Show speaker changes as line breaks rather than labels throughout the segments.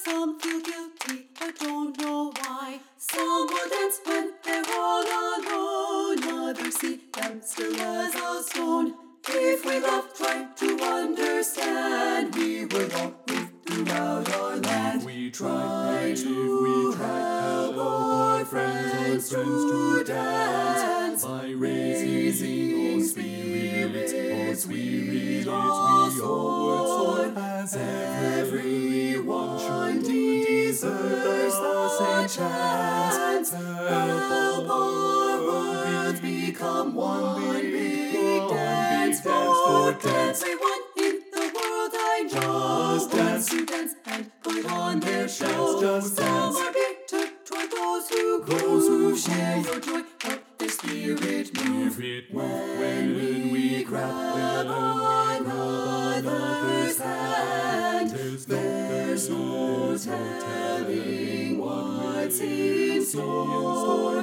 Some feel guilty but don't know why. Some will dance when they're all alone. Others see them still as a stone. If we love, try to understand, we will all move throughout our land.
We try to help our friends to dance by raising spirits, we all soar, as everyone deserves the same chance. Help our words become one big dance for dance.
Everyone in the world I know
Just dance.
to dance and put on their show.
Just dance.
Some are bitter toward those who share your joy. Help their spirit move. When we grab another's hand, there's no telling what's in store.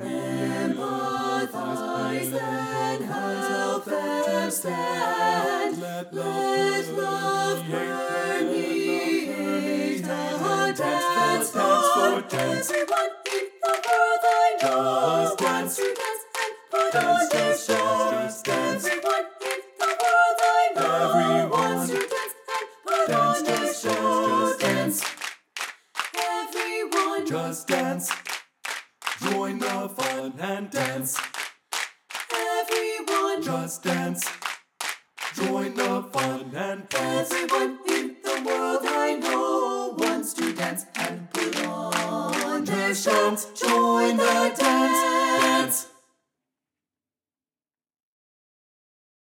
Empathize and help them stand. Let love permeate the dance for dance. Everyone in the world I know
Just dance.
wants to dance and put on their show.
Just dance.
Everyone in the world I know wants to dance and put on their show.
Just dance.
Everyone,
Just dance. Join the fun and dance.
everyone,
Just dance. Join the fun and dance.
everyone in the world I know wants to dance and put on their show. Join the dance.